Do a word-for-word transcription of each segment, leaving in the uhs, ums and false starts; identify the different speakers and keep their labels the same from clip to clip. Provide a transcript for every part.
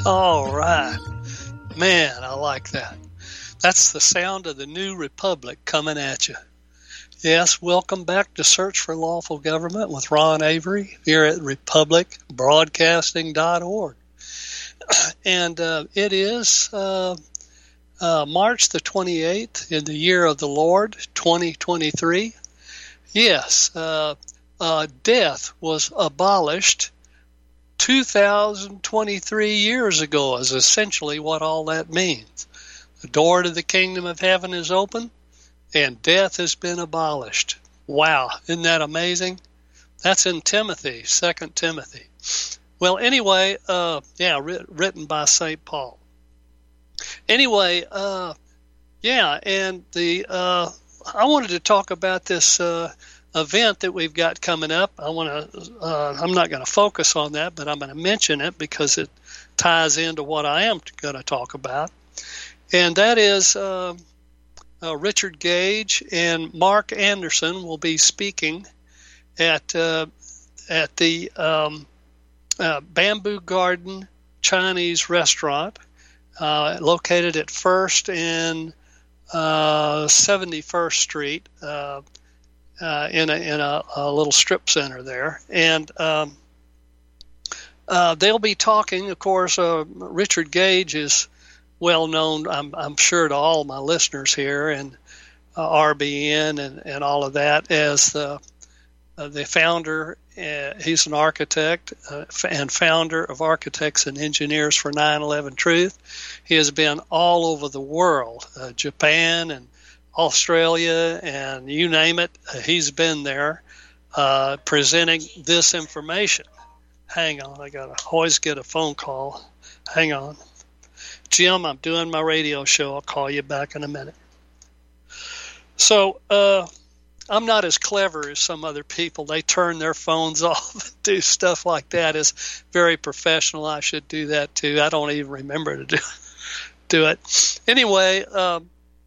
Speaker 1: All right. Man, I like that. That's the sound of the new republic coming at you. Yes, welcome back to Search for Lawful Government with Ron Avery here at republic broadcasting dot org. And uh, it is uh, uh, March the twenty-eighth in the year of the Lord, twenty twenty-three. Yes, uh, uh, death was abolished two thousand twenty-three years ago is essentially what all that means. The door to the kingdom of heaven is open and death has been abolished. Wow, isn't that amazing? That's in Timothy, Second Timothy. Well, anyway, uh, yeah, writ- written by Saint Paul. Anyway, uh, yeah, and the uh, I wanted to talk about this uh, event that we've got coming up. I want to. Uh, I'm not going to focus on that, but I'm going to mention it because it ties into what I am going to talk about, and that is uh, uh, Richard Gage and Mark Anderson will be speaking at uh, at the um, uh, Bamboo Garden Chinese restaurant uh, located at First and uh, seventy-first Street. Uh, Uh, in a in a, a little strip center there, and um, uh, they'll be talking. Of course, uh, Richard Gage is well known, I'm, I'm sure, to all my listeners here, and uh, R B N and, and all of that, as the uh, the founder. Uh, he's an architect uh, and founder of Architects and Engineers for nine eleven Truth. He has been all over the world, uh, Japan and Australia, and you name it, he's been there uh, presenting this information. Hang on, I gotta always get a phone call. Hang on. Jim, I'm doing my radio show. I'll call you back in a minute. So uh, I'm not as clever as some other people. They turn their phones off and do stuff like that. It's very professional. I should do that too. I don't even remember to do, do it. Anyway, um,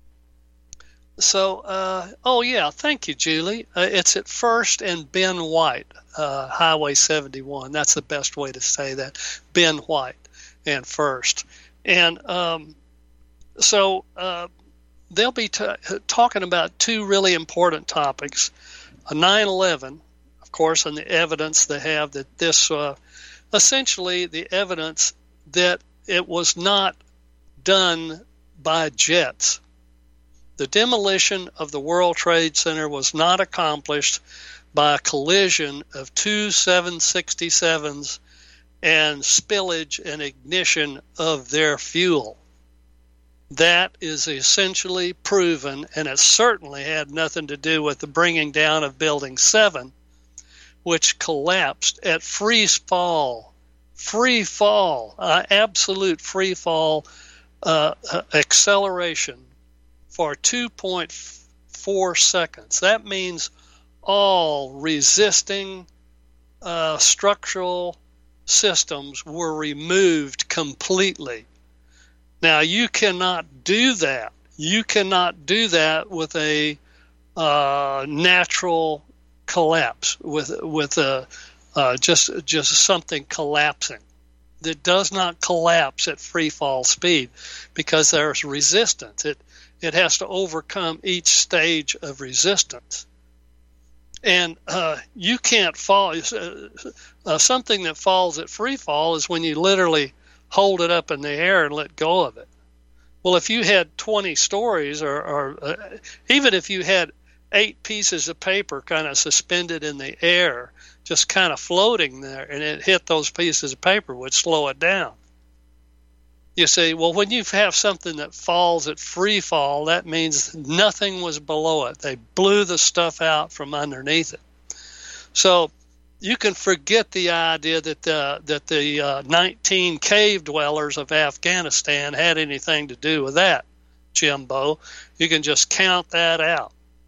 Speaker 1: So, uh, oh yeah, thank you, Julie. Uh, it's at First and Ben White, uh, Highway seventy-one. That's the best way to say that. Ben White and First. And um, so uh, they'll be t- talking about two really important topics. nine eleven, of course, and the evidence they have that this, uh, essentially the evidence that it was not done by jets. The demolition of the World Trade Center was not accomplished by a collision of two seven sixty-sevens and spillage and ignition of their fuel. That is essentially proven, and it certainly had nothing to do with the bringing down of Building seven, which collapsed at free fall, free fall, uh, absolute free fall uh, uh, acceleration for two point four seconds. That means all resisting uh, structural systems were removed completely. Now, you cannot do that. You cannot do that with a uh, natural collapse, with with a uh, just just something collapsing. That does not collapse at free fall speed because there's resistance. It It has to overcome each stage of resistance. And uh, you can't fall. Uh, uh, something that falls at free fall is when you literally hold it up in the air and let go of it. Well, if you had twenty stories, or, or uh, even if you had eight pieces of paper kind of suspended in the air, just kind of floating there, and it hit those pieces of paper, would slow it down. You see, well, when you have something that falls at free fall, that means nothing was below it. They blew the stuff out from underneath it. So you can forget the idea that the, that the uh, nineteen cave dwellers of Afghanistan had anything to do with that, Jimbo. You can just count that out.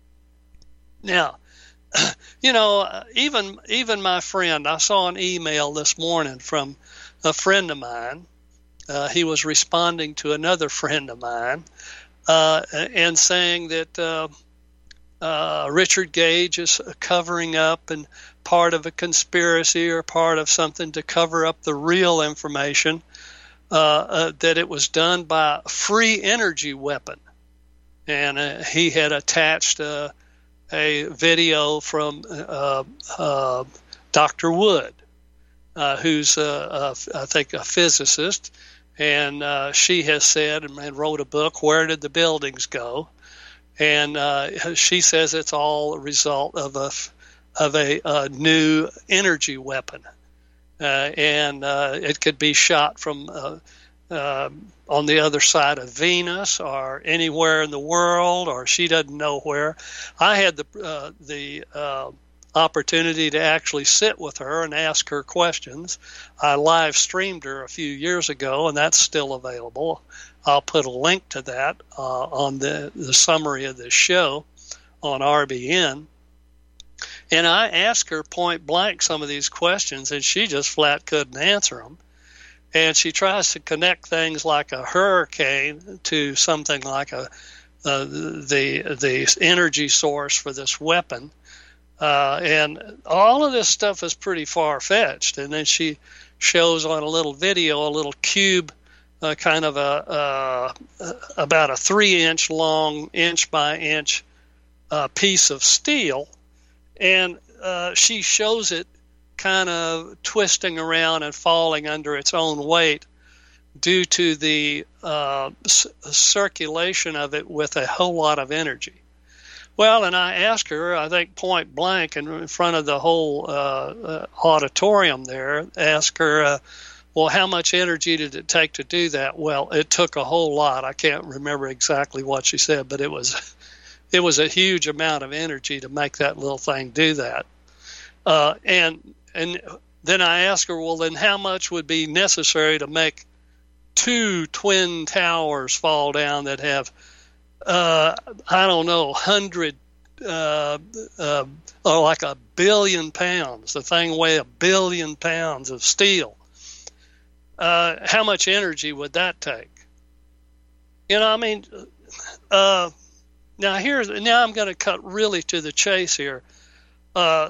Speaker 1: Now, you know, even even my friend, I saw an email this morning from a friend of mine. Uh, he was responding to another friend of mine uh, and saying that uh, uh, Richard Gage is covering up and part of a conspiracy or part of something to cover up the real information uh, uh, that it was done by a free energy weapon. And uh, he had attached uh, a video from uh, uh, Doctor Wood, uh, who's, uh, uh, I think, a physicist. And uh, she has said and wrote a book, Where Did the Buildings Go? And uh, she says it's all a result of a, of a, a new energy weapon. Uh, and uh, it could be shot from uh, uh, on the other side of Venus or anywhere in the world, or she doesn't know where. I had the uh, the uh, opportunity to actually sit with her and ask her questions. I live streamed her a few years ago, and that's still available. I'll put a link to that uh, on the, the summary of this show on R B N. And I asked her point blank some of these questions, and she just flat couldn't answer them. And she tries to connect things like a hurricane to something like a uh, the the energy source for this weapon. Uh, and all of this stuff is pretty far-fetched. And then she shows on a little video a little cube, uh, kind of a uh, about a three-inch long, inch-by-inch uh, piece of steel. And uh, she shows it kind of twisting around and falling under its own weight due to the uh, c- circulation of it with a whole lot of energy. Well, and I asked her, I think point blank in front of the whole uh, uh, auditorium there, asked her, uh, well, how much energy did it take to do that? Well, it took a whole lot. I can't remember exactly what she said, but it was it was a huge amount of energy to make that little thing do that. Uh, and and then I asked her, well, then how much would be necessary to make two twin towers fall down that have, uh, I don't know, hundred, uh, uh, or like a billion pounds. The thing weigh a billion pounds of steel. Uh, how much energy would that take? You know, I mean, uh, now here's now I'm going to cut really to the chase here. Uh,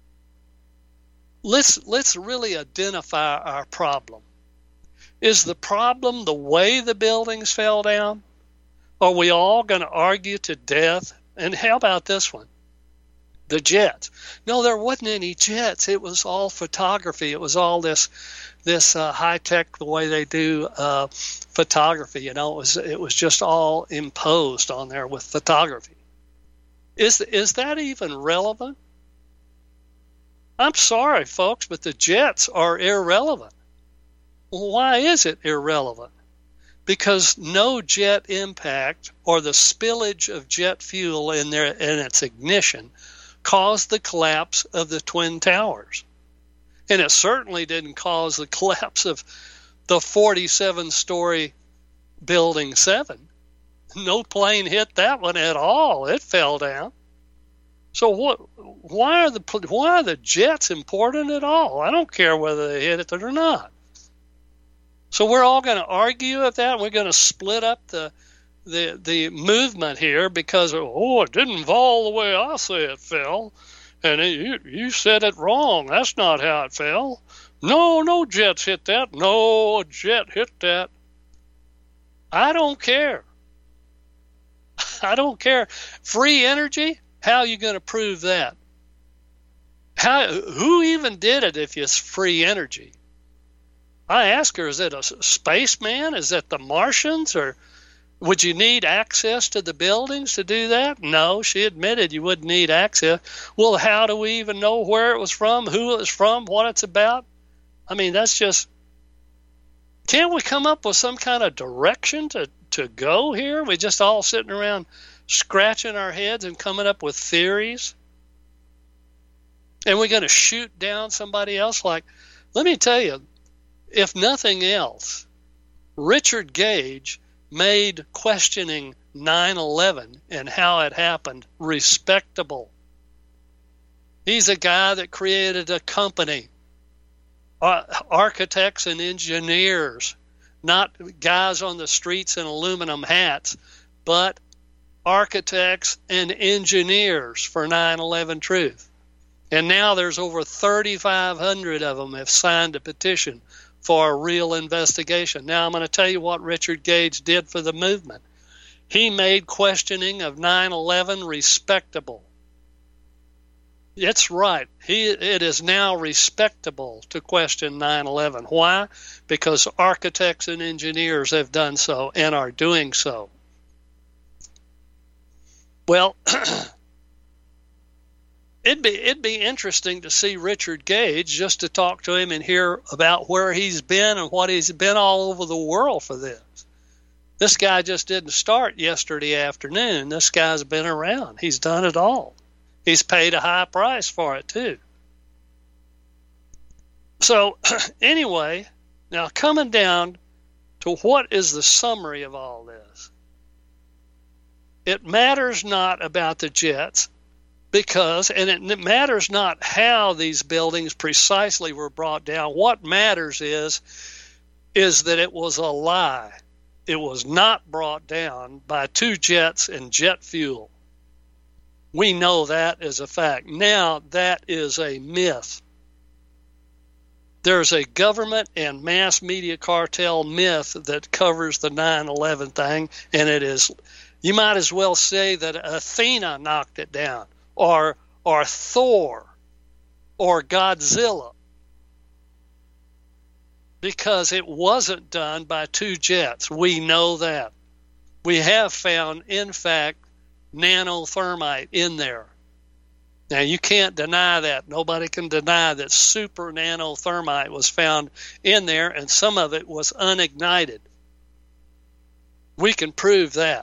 Speaker 1: let's let's really identify our problem. Is the problem the way the buildings fell down? Are we all going to argue to death? And how about this one? The jets. No, there wasn't any jets. It was all photography. It was all this this uh, high tech, the way they do uh, photography. You know, it was it was just all imposed on there with photography. Is is that even relevant? I'm sorry, folks, but the jets are irrelevant. Why is it irrelevant? Because no jet impact or the spillage of jet fuel in their in its ignition caused the collapse of the Twin Towers. And it certainly didn't cause the collapse of the forty-seven story Building seven. No plane hit that one at all. It fell down. So what? Why are the why are the jets important at all? I don't care whether they hit it or not. So we're all going to argue at that. We're going to split up the the the movement here because oh, it didn't fall the way I say it fell, and it, you you said it wrong. That's not how it fell. No, no jets hit that. No, a jet hit that. I don't care. I don't care. Free energy. How are you going to prove that? How? Who even did it if it's free energy? I asked her, is it a spaceman? Is it the Martians? Or would you need access to the buildings to do that? No, she admitted you wouldn't need access. Well, how do we even know where it was from, who it was from, what it's about? I mean, that's just, can't we come up with some kind of direction to, to go here? We're just all sitting around scratching our heads and coming up with theories. And we're going to shoot down somebody else. Like, let me tell you, if nothing else, Richard Gage made questioning nine eleven and how it happened respectable. He's a guy that created a company, uh, architects and engineers, not guys on the streets in aluminum hats, but architects and engineers for nine eleven Truth. And now there's over thirty-five hundred of them have signed a petition for a real investigation. Now I'm going to tell you what Richard Gage did for the movement. He made questioning of nine eleven respectable. It's right. He, it is now respectable to question nine eleven. Why? Because architects and engineers have done so and are doing so. Well, it'd be it'd be interesting to see Richard Gage, just to talk to him and hear about where he's been and what he's been all over the world for this. This guy just didn't start yesterday afternoon. This guy's been around. He's done it all. He's paid a high price for it, too. So, anyway, now coming down to what is the summary of all this. It matters not about the jets because, and it matters not how these buildings precisely were brought down. What matters is, is that it was a lie. It was not brought down by two jets and jet fuel. We know that as a fact. Now, that is a myth. There's a government and mass media cartel myth that covers the nine eleven thing, and it is, you might as well say that Athena knocked it down, or, or Thor, or Godzilla, because it wasn't done by two jets. We know that. We have found, in fact, nanothermite in there. Now, you can't deny that. Nobody can deny that super nanothermite was found in there, and some of it was unignited. We can prove that.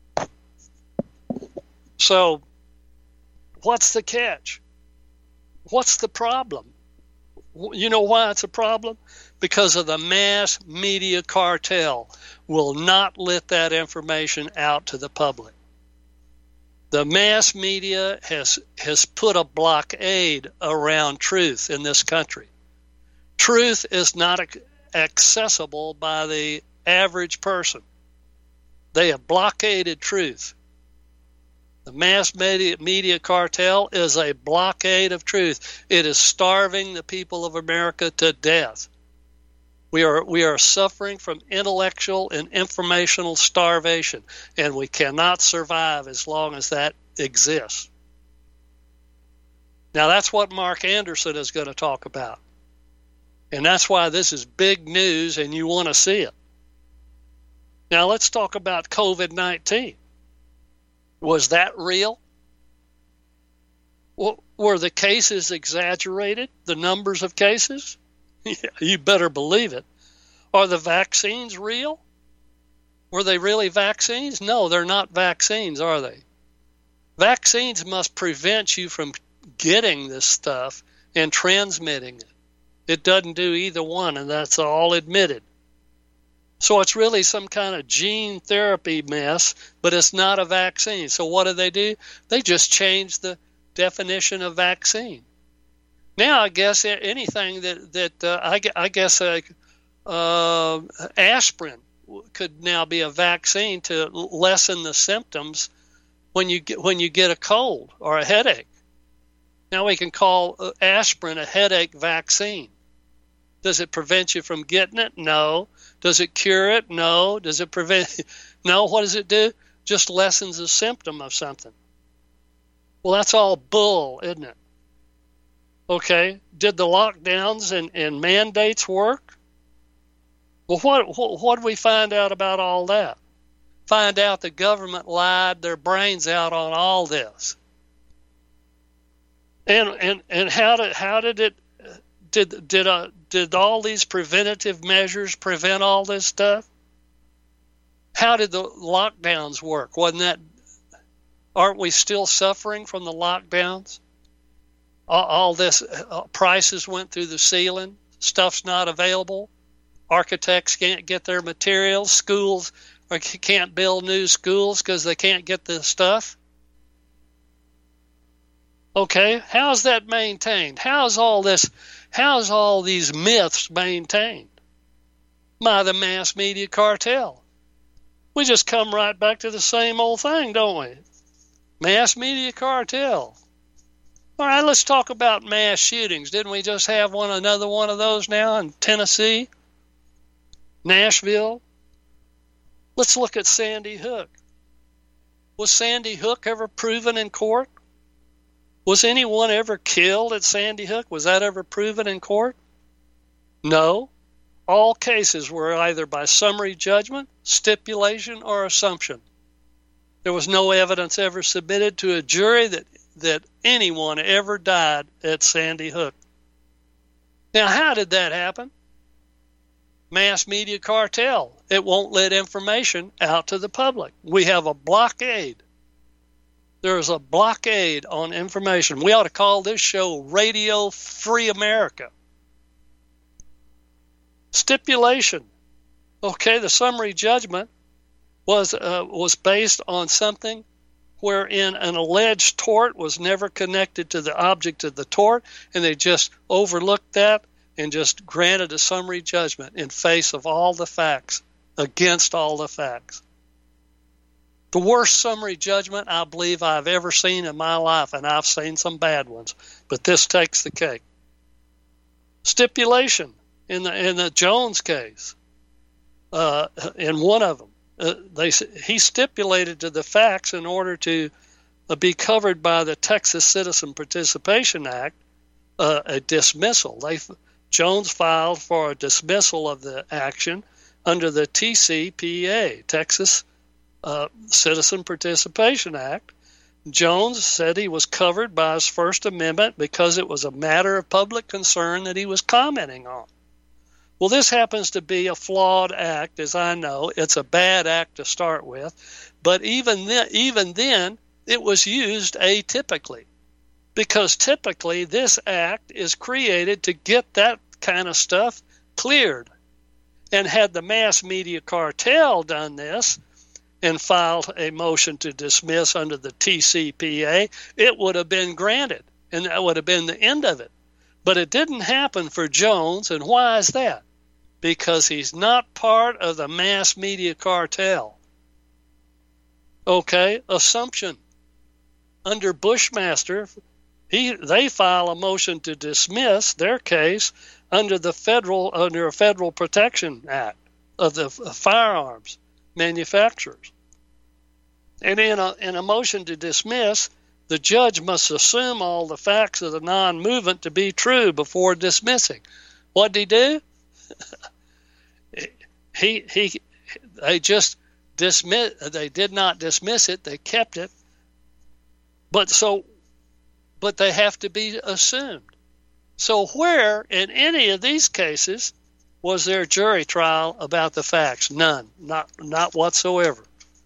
Speaker 1: So, what's the catch? What's the problem? You know why it's a problem? Because of the mass media cartel will not let that information out to the public. The mass media has has put a blockade around truth in this country. Truth is not accessible by the average person. They have blockaded truth. The mass media, media cartel is a blockade of truth. It is starving the people of America to death. We are we are suffering from intellectual and informational starvation, and we cannot survive as long as that exists. Now, that's what Mark Anderson is going to talk about. And that's why this is big news, and you want to see it. Now, let's talk about COVID nineteen. Was that real? Were the cases exaggerated, the numbers of cases? Yeah, you better believe it. Are the vaccines real? Were they really vaccines? No, they're not vaccines, are they? Vaccines must prevent you from getting this stuff and transmitting it. It doesn't do either one, and that's all admitted. So it's really some kind of gene therapy mess, but it's not a vaccine. So what do they do? They just change the definition of vaccine. Now, I guess anything that, that uh, I, I guess uh, uh, aspirin could now be a vaccine to lessen the symptoms when you get, when you get a cold or a headache. Now we can call aspirin a headache vaccine. Does it prevent you from getting it? No. Does it cure it? No. Does it prevent? No. What does it do? Just lessens the symptom of something. Well, that's all bull, isn't it? Okay, did the lockdowns and, and mandates work? Well, what, what what did we find out about all that? Find out the government lied their brains out on all this. And and, and how did how did it did did uh, did all these preventative measures prevent all this stuff? How did the lockdowns work? Wasn't that? Aren't we still suffering from the lockdowns? All this uh, prices went through the ceiling. Stuff's not available. Architects can't get their materials. Schools or can't build new schools because they can't get the stuff. Okay, how's that maintained? How's all this? How's all these myths maintained? By the mass media cartel. We just come right back to the same old thing, don't we? Mass media cartel. All right, let's talk about mass shootings. Didn't we just have one, another one of those now in Tennessee? Nashville. Let's look at Sandy Hook. Was Sandy Hook ever proven in court? Was anyone ever killed at Sandy Hook? Was that ever proven in court? No. All cases were either by summary judgment, stipulation, or assumption. There was no evidence ever submitted to a jury that, that anyone ever died at Sandy Hook. Now, how did that happen? Mass media cartel. It won't let information out to the public. We have a blockade. There's a blockade on information. We ought to call this show Radio Free America. Stipulation. Okay, the summary judgment was uh, was based on something wherein an alleged tort was never connected to the object of the tort, and they just overlooked that and just granted a summary judgment in face of all the facts, against all the facts. The worst summary judgment I believe I've ever seen in my life, and I've seen some bad ones, but this takes the cake. Stipulation. In the in the Jones case, uh, in one of them, uh, they he stipulated to the facts in order to uh, be covered by the Texas Citizen Participation Act, uh, a dismissal. They Jones filed for a dismissal of the action under the T C P A, Texas uh, Citizen Participation Act. Jones said he was covered by his First Amendment because it was a matter of public concern that he was commenting on. Well, this happens to be a flawed act, as I know. It's a bad act to start with. But even then, even then, it was used atypically, because typically this act is created to get that kind of stuff cleared. And had the mass media cartel done this and filed a motion to dismiss under the T C P A, it would have been granted, and that would have been the end of it. But it didn't happen for Jones, and why is that? Because he's not part of the mass media cartel. Okay, assumption. Under Bushmaster, he they file a motion to dismiss their case under the federal under a Federal Protection Act of the firearms manufacturers. And in a in a motion to dismiss, the judge must assume all the facts of the non-movement to be true before dismissing. What did he do? he he they just dismiss they did not dismiss it, they kept it. But so but they have to be assumed. So where in any of these cases was there jury trial about the facts? None. Not not whatsoever.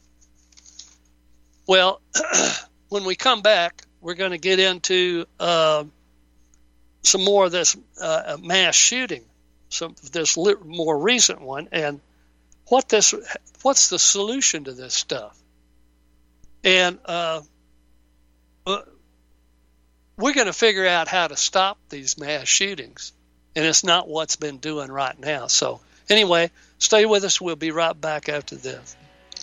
Speaker 1: Well, when we come back, we're going to get into uh, some more of this uh, mass shooting. Some this li- more recent one, and what this what's the solution to this stuff? And uh, uh, we're going to figure out how to stop these mass shootings, and it's not what's been doing right now. So anyway, stay with us. We'll be right back after this.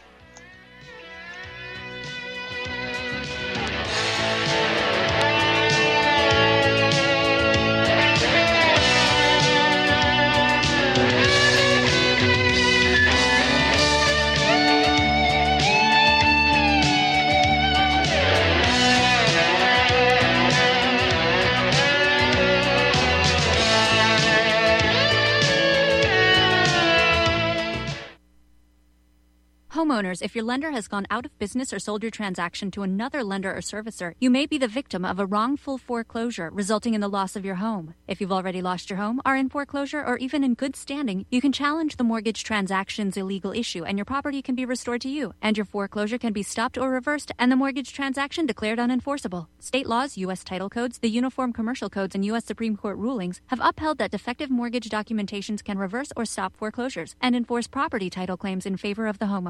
Speaker 2: Homeowners, if your lender has gone out of business or sold your transaction to another lender or servicer, you may be the victim of a wrongful foreclosure, resulting in the loss of your home. If you've already lost your home, are in foreclosure, or even in good standing, you can challenge the mortgage transaction's illegal issue, and your property can be restored to you, and your foreclosure can be stopped or reversed, and the mortgage transaction declared unenforceable. State laws, U S title codes, the Uniform Commercial Codes, and U S Supreme Court rulings have upheld that defective mortgage documentations can reverse or stop foreclosures and enforce property title claims in favor of the homeowner.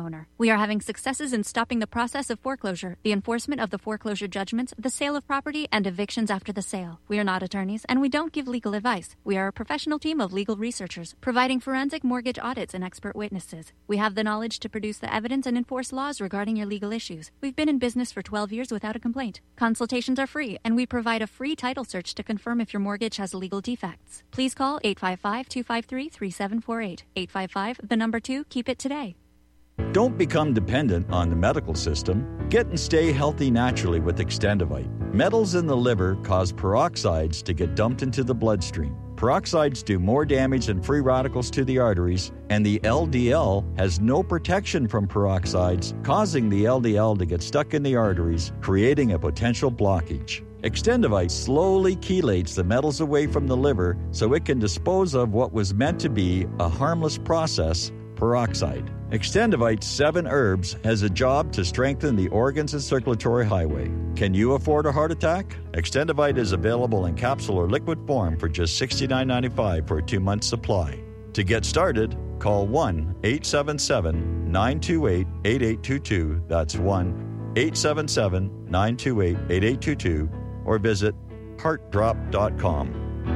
Speaker 2: homeowner. We are having successes in stopping the process of foreclosure, the enforcement of the foreclosure judgments, the sale of property, and evictions after the sale. We are not attorneys, and we don't give legal advice. We are a professional team of legal researchers, providing forensic mortgage audits and expert witnesses. We have the knowledge to produce the evidence and enforce laws regarding your legal issues. We've been in business for twelve years without a complaint. Consultations are free, and we provide a free title search to confirm if your mortgage has legal defects. Please call eight five five, two five three, three seven four eight. eight five five, the number two, keep it today.
Speaker 3: Don't become dependent on the medical system. Get and stay healthy naturally with Extendivite. Metals in the liver cause peroxides to get dumped into the bloodstream. Peroxides do more damage than free radicals to the arteries, and the L D L has no protection from peroxides, causing the L D L to get stuck in the arteries, creating a potential blockage. Extendivite slowly chelates the metals away from the liver so it can dispose of what was meant to be a harmless process, peroxide. Extendivite's seven herbs has a job to strengthen the organs and circulatory highway. Can you afford a heart attack? Extendivite is available in capsule or liquid form for just sixty-nine ninety-five for a two-month supply. To get started, call one eight seven seven, nine two eight, eight eight two two. That's one eight seven seven, nine two eight, eight eight two two. Or visit heart drop dot com.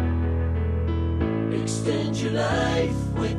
Speaker 4: Extend your life with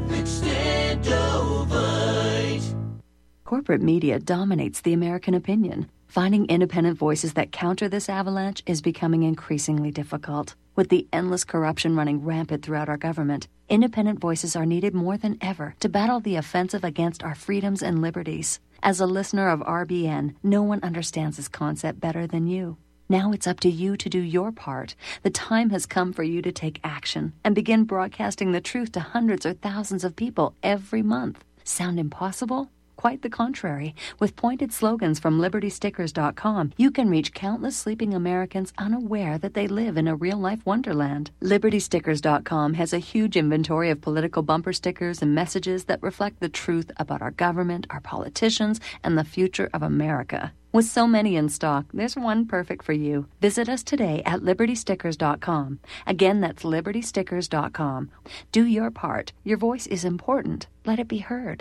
Speaker 4: Extendovite.
Speaker 5: Corporate media dominates the American opinion. Finding independent voices that counter this avalanche is becoming increasingly difficult. With the endless corruption running rampant throughout our government, independent voices are needed more than ever to battle the offensive against our freedoms and liberties. As a listener of R B N, no one understands this concept better than you. Now it's up to you to do your part. The time has come for you to take action and begin broadcasting the truth to hundreds or thousands of people every month. Sound impossible? Quite the contrary. With pointed slogans from liberty stickers dot com, you can reach countless sleeping Americans unaware that they live in a real-life wonderland. liberty stickers dot com has a huge inventory of political bumper stickers and messages that reflect the truth about our government, our politicians, and the future of America. With so many in stock, there's one perfect for you. Visit us today at liberty stickers dot com. Again, that's liberty stickers dot com. Do your part. Your voice is important. Let it be heard.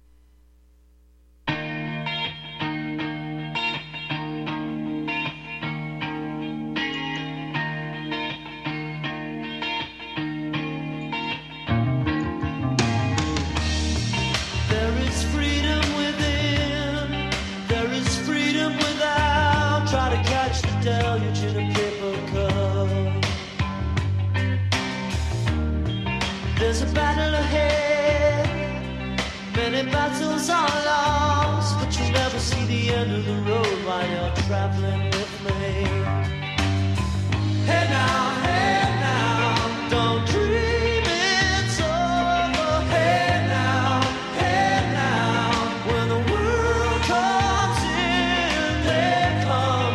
Speaker 4: Deluge in a paper cup. There's a battle ahead, many battles are lost, but you'll never see the end of the road while you're traveling with me. Hey now, hey now, don't dream it's over. Hey now, hey now, when the world comes in, they come.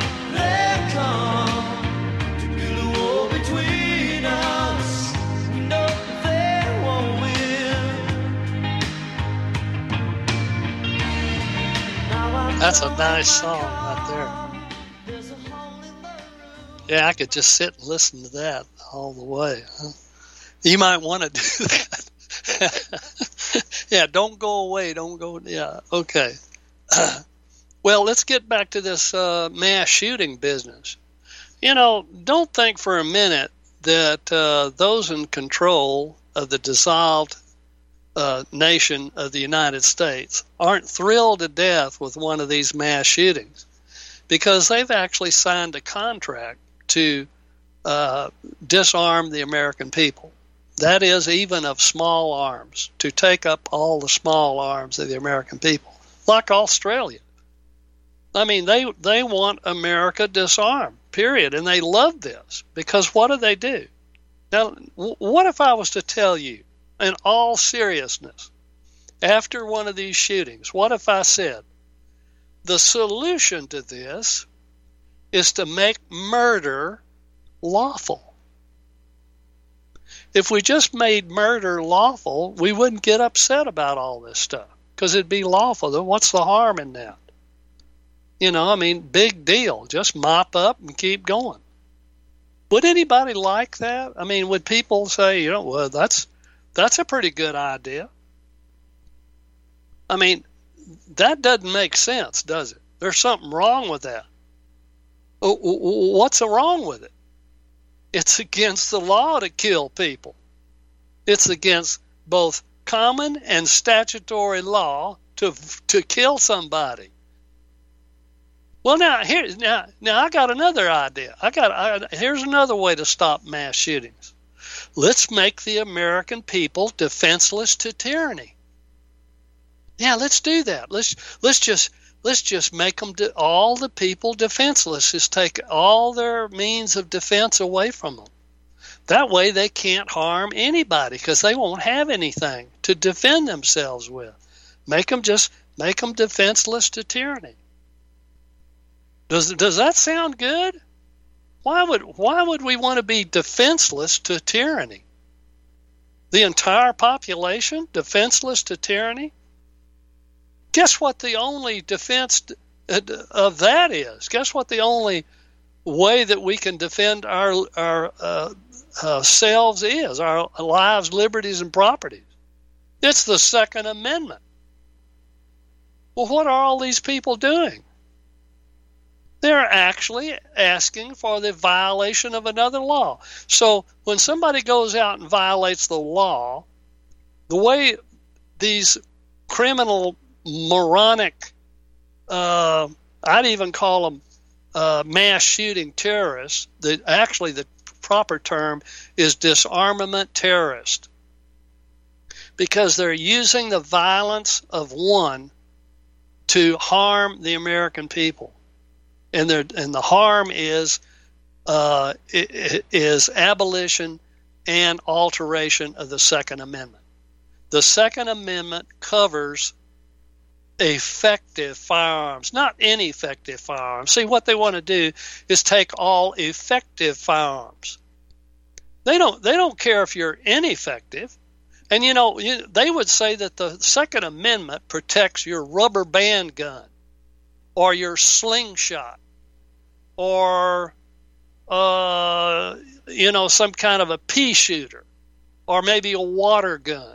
Speaker 1: That's a nice song right there. Yeah, I could just sit and listen to that all the way. Huh? You might want to do that. Yeah, don't go away. Don't go. Yeah, okay. Well, let's get back to this uh, mass shooting business. You know, don't think for a minute that uh, those in control of the dissolved Uh, nation of the United States aren't thrilled to death with one of these mass shootings, because they've actually signed a contract to uh, disarm the American people. That is, even of small arms, to take up all the small arms of the American people, like Australia. I mean, they they want America disarmed, period, and they love this, because what do they do? Now, w- what if I was to tell you, in all seriousness, after one of these shootings, what if I said, the solution to this is to make murder lawful? If we just made murder lawful, we wouldn't get upset about all this stuff, because it'd be lawful. Then what's the harm in that? You know, I mean, big deal. Just mop up and keep going. Would anybody like that? I mean, would people say, you know, well, that's That's a pretty good idea. I mean, that doesn't make sense, does it? There's something wrong with that. What's wrong with it? It's against the law to kill people. It's against both common and statutory law to to kill somebody. Well, now here now now I got another idea. I got I, here's another way to stop mass shootings. Let's make the American people defenseless to tyranny. Yeah, let's do that. Let's let's just let's just make them de- all the people defenseless. Just take all their means of defense away from them. That way they can't harm anybody because they won't have anything to defend themselves with. Make them just make them defenseless to tyranny. Does does that sound good? Why would why would we want to be defenseless to tyranny? The entire population defenseless to tyranny? Guess what the only defense of that is? Guess what the only way that we can defend our our uh, uh, selves is? Our lives, liberties, and properties. It's the Second Amendment. Well, what are all these people doing? They're actually asking for the violation of another law. So when somebody goes out and violates the law, the way these criminal, moronic, uh, I'd even call them uh, mass shooting terrorists, the, actually the proper term is disarmament terrorist, because they're using the violence of one to harm the American people. And, and the harm is uh, is abolition and alteration of the Second Amendment. The Second Amendment covers effective firearms, not ineffective firearms. See, what they want to do is take all effective firearms. They don't. They don't care if you're ineffective. And you know, you, they would say that the Second Amendment protects your rubber band gun, or your slingshot, or uh, you know, some kind of a pea shooter, or maybe a water gun.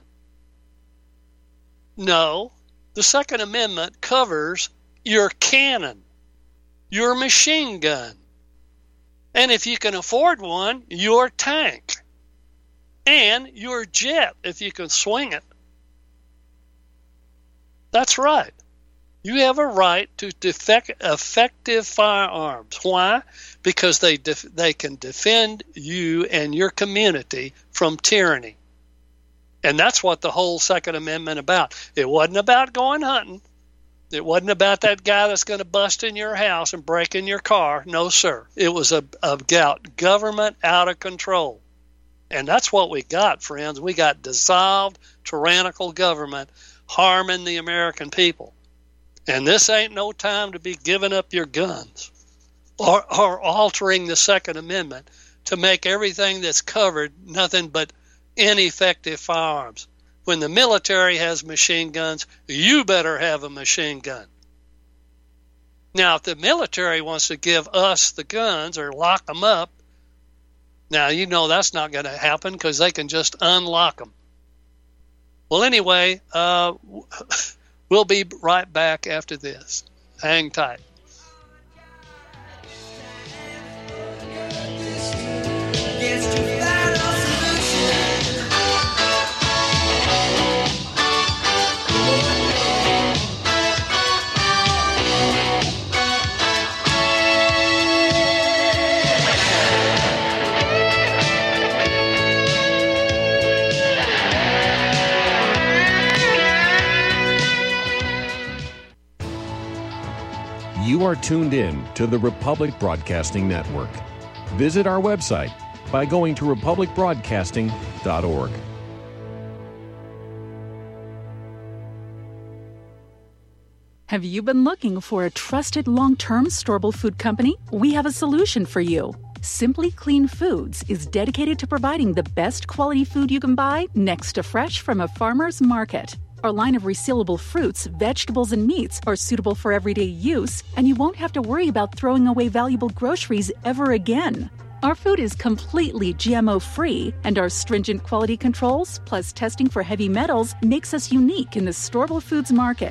Speaker 1: No, the Second Amendment covers your cannon, your machine gun, and if you can afford one, your tank, and your jet if you can swing it. That's right. You have a right to defect effective firearms. Why? Because they def- they can defend you and your community from tyranny. And that's what the whole Second Amendment about. It wasn't about going hunting. It wasn't about that guy that's going to bust in your house and break in your car. No, sir. It was a, about government out of control. And that's what we got, friends. We got dissolved, tyrannical government harming the American people. And this ain't no time to be giving up your guns or, or altering the Second Amendment to make everything that's covered nothing but ineffective firearms. When the military has machine guns, you better have a machine gun. Now, if the military wants to give us the guns or lock them up, now you know that's not going to happen because they can just unlock them. Well, anyway, uh, we'll be right back after this. Hang tight.
Speaker 6: You are tuned in to the Republic Broadcasting Network. Visit our website by going to republic broadcasting dot org.
Speaker 7: Have you been looking for a trusted long-term storable food company? We have a solution for you. Simply Clean Foods is dedicated to providing the best quality food you can buy next to fresh from a farmer's market. Our line of resealable fruits, vegetables, and meats are suitable for everyday use, and you won't have to worry about throwing away valuable groceries ever again. Our food is completely G M O-free, and our stringent quality controls, plus testing for heavy metals, makes us unique in the storable foods market.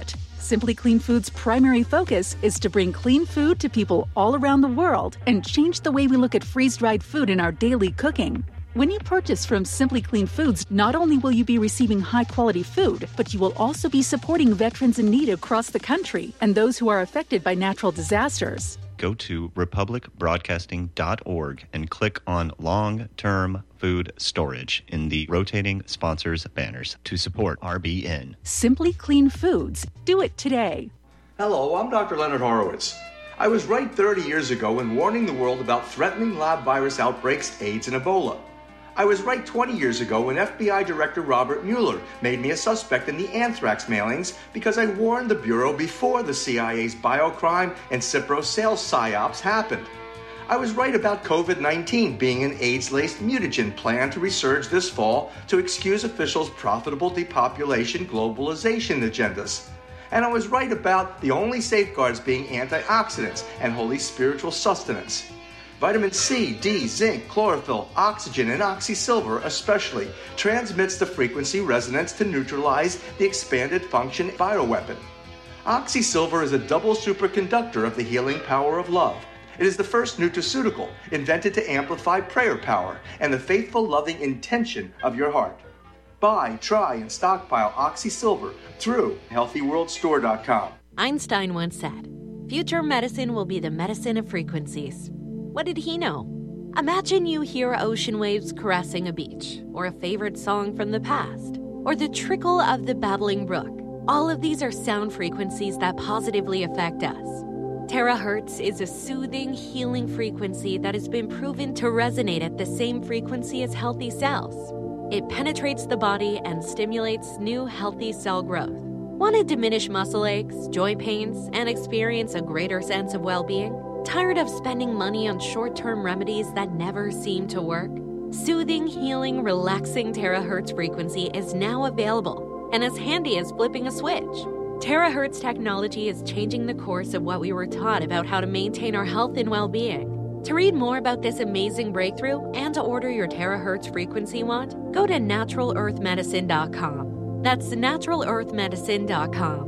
Speaker 7: Simply Clean Foods' primary focus is to bring clean food to people all around the world and change the way we look at freeze-dried food in our daily cooking. When you purchase from Simply Clean Foods, not only will you be receiving high-quality food, but you will also be supporting veterans in need across the country and those who are affected by natural disasters.
Speaker 8: Go to republic broadcasting dot org and click on long-term food storage in the rotating sponsors banners to support R B N.
Speaker 7: Simply Clean Foods. Do it today.
Speaker 9: Hello, I'm Doctor Leonard Horowitz. I was right thirty years ago in warning the world about threatening lab virus outbreaks, AIDS, and Ebola. I was right twenty years ago when F B I Director Robert Mueller made me a suspect in the anthrax mailings because I warned the Bureau before the C I A's biocrime and Cipro sales psyops happened. I was right about COVID nineteen being an AIDS-laced mutagen planned to resurge this fall to excuse officials' profitable depopulation globalization agendas. And I was right about the only safeguards being antioxidants and holy spiritual sustenance. Vitamin C, D, zinc, chlorophyll, oxygen, and oxysilver especially transmits the frequency resonance to neutralize the expanded function bioweapon. Oxysilver is a double superconductor of the healing power of love. It is the first nutraceutical invented to amplify prayer power and the faithful loving intention of your heart. Buy, try, and stockpile Oxysilver through healthy world store dot com.
Speaker 10: Einstein once said, "Future medicine will be the medicine of frequencies." What did he know? Imagine you hear ocean waves caressing a beach, or a favorite song from the past, or the trickle of the babbling brook. All of these are sound frequencies that positively affect us. Terahertz is a soothing, healing frequency that has been proven to resonate at the same frequency as healthy cells. It penetrates the body and stimulates new healthy cell growth. Want to diminish muscle aches, joint pains, and experience a greater sense of well-being? Tired of spending money on short-term remedies that never seem to work? Soothing, healing, relaxing terahertz frequency is now available and as handy as flipping a switch. Terahertz technology is changing the course of what we were taught about how to maintain our health and well-being. To read more about this amazing breakthrough and to order your terahertz frequency wand, go to natural earth medicine dot com. That's natural earth medicine dot com.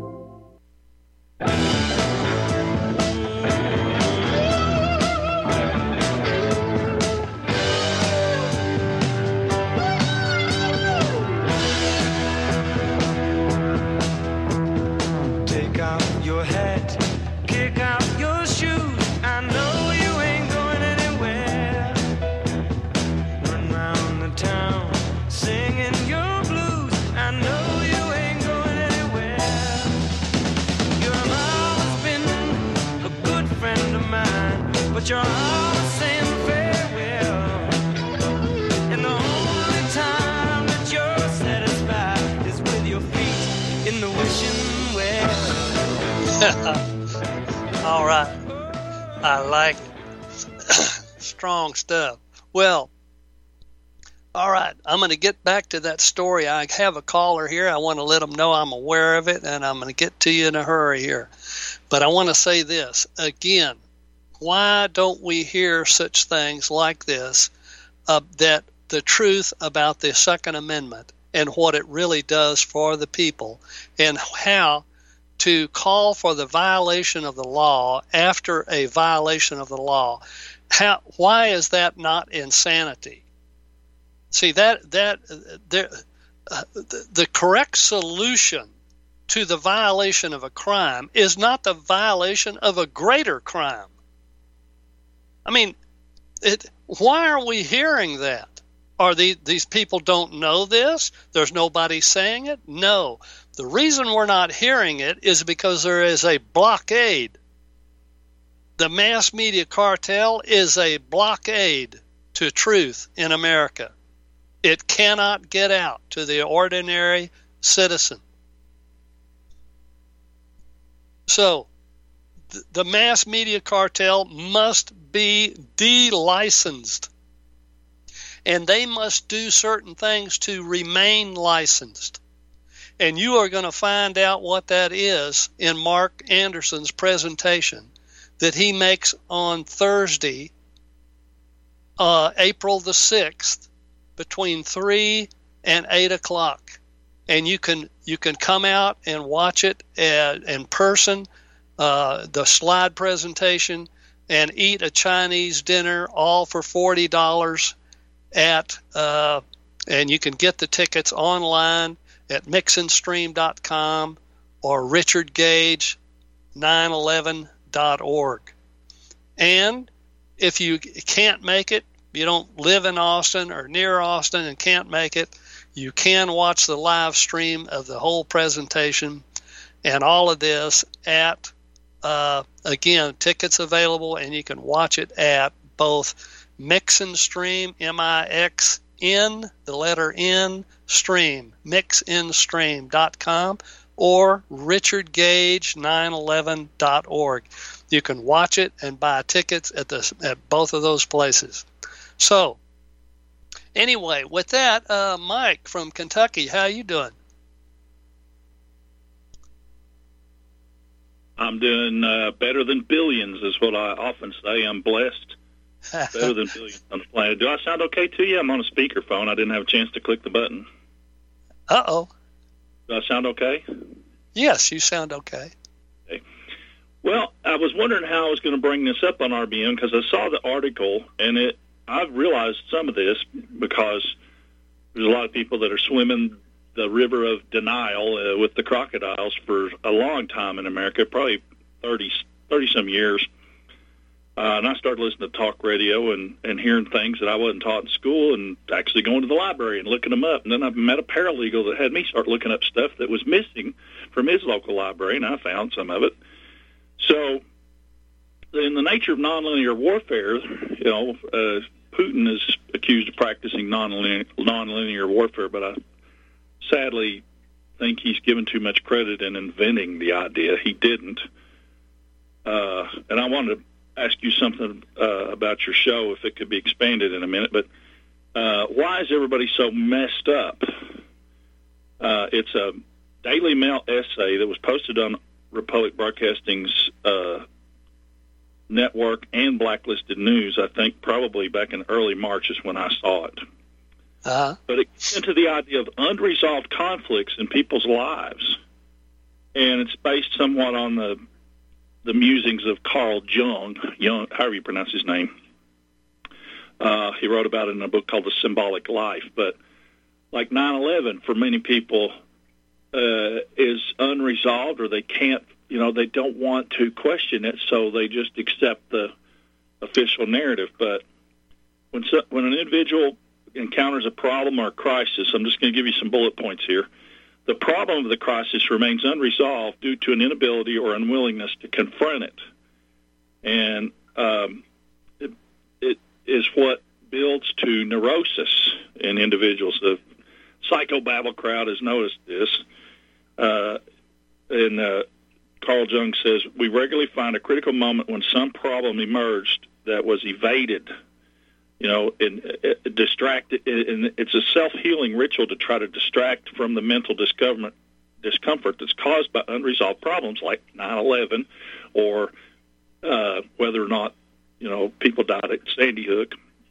Speaker 4: You're always saying farewell, and the only time that you're satisfied is with your feet in the wishing well.
Speaker 1: All right, I like it. Strong stuff. Well, all right, I'm going to get back to that story. I have a caller here. I want to let them know I'm aware of it, and I'm going to get to you in a hurry here. But I want to say this again. Why don't we hear such things like this, uh, that the truth about the Second Amendment and what it really does for the people and how to call for the violation of the law after a violation of the law? How, why is that not insanity? See, that that there, uh, the, the correct solution to the violation of a crime is not the violation of a greater crime. I mean, it, why are we hearing that? Are the, these people don't know this? There's nobody saying it? No. The reason we're not hearing it is because there is a blockade. The mass media cartel is a blockade to truth in America. It cannot get out to the ordinary citizen. So, the mass media cartel must be de-licensed, and they must do certain things to remain licensed. And you are going to find out what that is in Mark Anderson's presentation that he makes on Thursday, uh, April the sixth, between three and eight o'clock. And you can You can come out and watch it at, in person, uh, the slide presentation, and eat a Chinese dinner, all for forty dollars at, uh, and you can get the tickets online at mix and stream dot com or richard gage nine eleven dot org. And if you can't make it, you don't live in Austin or near Austin and can't make it, you can watch the live stream of the whole presentation and all of this at, uh, again, tickets available, and you can watch it at both Mix and Stream, M I X N, the letter N, stream, mix and stream dot com, or richard gage nine eleven dot org. You can watch it and buy tickets at the at both of those places. So, anyway, with that, uh, Mike from Kentucky, how you doing?
Speaker 11: I'm doing uh, better than billions, is what I often say. I'm blessed. Better than billions on the planet. Do I sound okay to you? I'm on a speakerphone. I didn't have a chance to click the button.
Speaker 1: Uh-oh.
Speaker 11: Do I sound okay?
Speaker 1: Yes, you sound okay.
Speaker 11: Okay. Well, I was wondering how I was going to bring this up on R B N because I saw the article, and it. I've realized some of this because there's a lot of people that are swimming the river of denial uh, with the crocodiles for a long time in America, probably thirty, thirty-some years. Uh, and I started listening to talk radio and, and hearing things that I wasn't taught in school and actually going to the library and looking them up. And then I met a paralegal that had me start looking up stuff that was missing from his local library, and I found some of it. So in the nature of nonlinear warfare, you know, uh, Putin is accused of practicing nonlinear, nonlinear warfare, but I sadly think he's given too much credit in inventing the idea. He didn't. Uh, and I wanted to ask you something uh, about your show, if it could be expanded in a minute, but uh, why is everybody so messed up? Uh, it's a Daily Mail essay that was posted on Republic Broadcasting's uh, network and Blacklisted News, I think probably back in early March is when I saw it.
Speaker 1: Uh-huh.
Speaker 11: But it gets into the idea of unresolved conflicts in people's lives, and it's based somewhat on the the musings of Carl Jung, Jung, however you pronounce his name. Uh, he wrote about it in a book called The Symbolic Life. But like nine eleven, for many people, uh, is unresolved, or they can't, you know, they don't want to question it, so they just accept the official narrative. But when so, when an individual encounters a problem or a crisis, I'm just going to give you some bullet points here. The problem of the crisis remains unresolved due to an inability or unwillingness to confront it. And um, it, it is what builds to neurosis in individuals. The psychobabble crowd has noticed this. Uh, and uh, Carl Jung says, we regularly find a critical moment when some problem emerged that was evaded. You know, and uh, distracted, and it's a self-healing ritual to try to distract from the mental discomfort, discomfort that's caused by unresolved problems like nine eleven, or uh, whether or not, you know, people died at Sandy Hook,